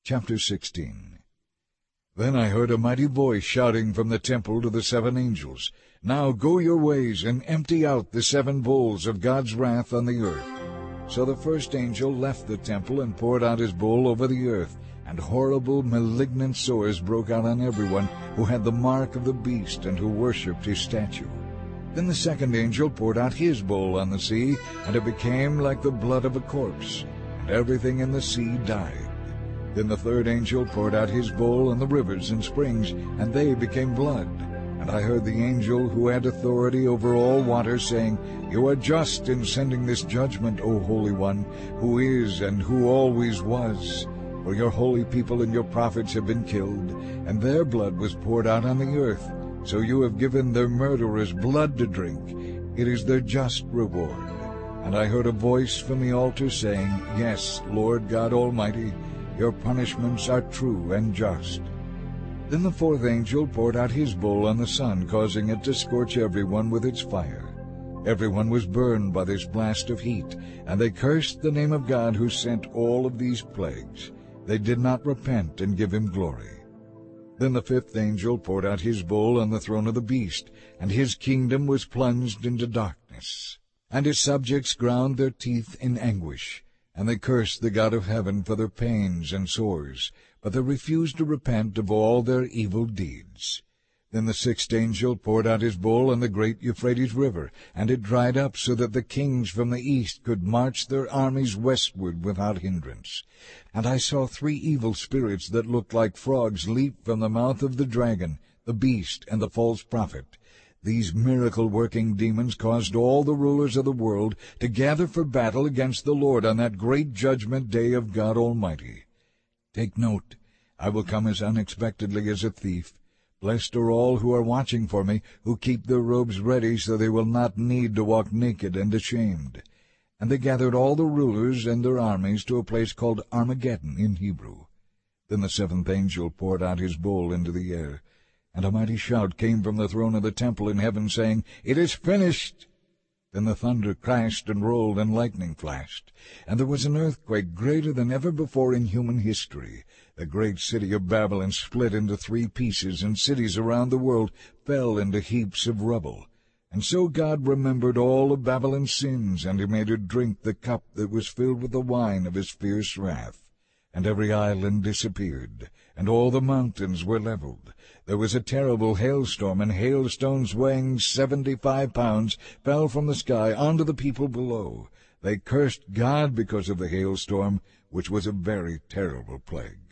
Chapter 16. Then I heard a mighty voice shouting from the temple to the 7 angels, "Now go your ways, and empty out the 7 bowls of God's wrath on the earth." So the first angel left the temple and poured out his bowl over the earth, and horrible malignant sores broke out on everyone who had the mark of the beast and who worshipped his statue. Then the second angel poured out his bowl on the sea, and it became like the blood of a corpse, and everything in the sea died. Then the third angel poured out his bowl on the rivers and springs, and they became blood. And I heard the angel who had authority over all water saying, "You are just in sending this judgment, O Holy One, who is and who always was. For your holy people and your prophets have been killed, and their blood was poured out on the earth. So you have given their murderers blood to drink. It is their just reward." And I heard a voice from the altar saying, "Yes, Lord God Almighty, your punishments are true and just." Then the fourth angel poured out his bowl on the sun, causing it to scorch everyone with its fire. Everyone was burned by this blast of heat, and they cursed the name of God who sent all of these plagues. They did not repent and give him glory. Then the fifth angel poured out his bowl on the throne of the beast, and his kingdom was plunged into darkness. And his subjects ground their teeth in anguish, and they cursed the God of heaven for their pains and sores, but they refused to repent of all their evil deeds. Then the sixth angel poured out his bowl on the great Euphrates River, and it dried up so that the kings from the east could march their armies westward without hindrance. And I saw 3 evil spirits that looked like frogs leap from the mouth of the dragon, the beast, and the false prophet. These miracle-working demons caused all the rulers of the world to gather for battle against the Lord on that great judgment day of God Almighty. Take note, I will come as unexpectedly as a thief. Blessed are all who are watching for me, who keep their robes ready so they will not need to walk naked and ashamed. And they gathered all the rulers and their armies to a place called Armageddon in Hebrew. Then the 7th angel poured out his bowl into the air, and a mighty shout came from the throne of the temple in heaven, saying, "It is finished!" Then the thunder crashed and rolled, and lightning flashed, and there was an earthquake greater than ever before in human history. The great city of Babylon split into 3 pieces, and cities around the world fell into heaps of rubble. And so God remembered all of Babylon's sins, and he made her drink the cup that was filled with the wine of his fierce wrath. And every island disappeared, and all the mountains were leveled. There was a terrible hailstorm, and hailstones weighing 75 pounds fell from the sky onto the people below. They cursed God because of the hailstorm, which was a very terrible plague.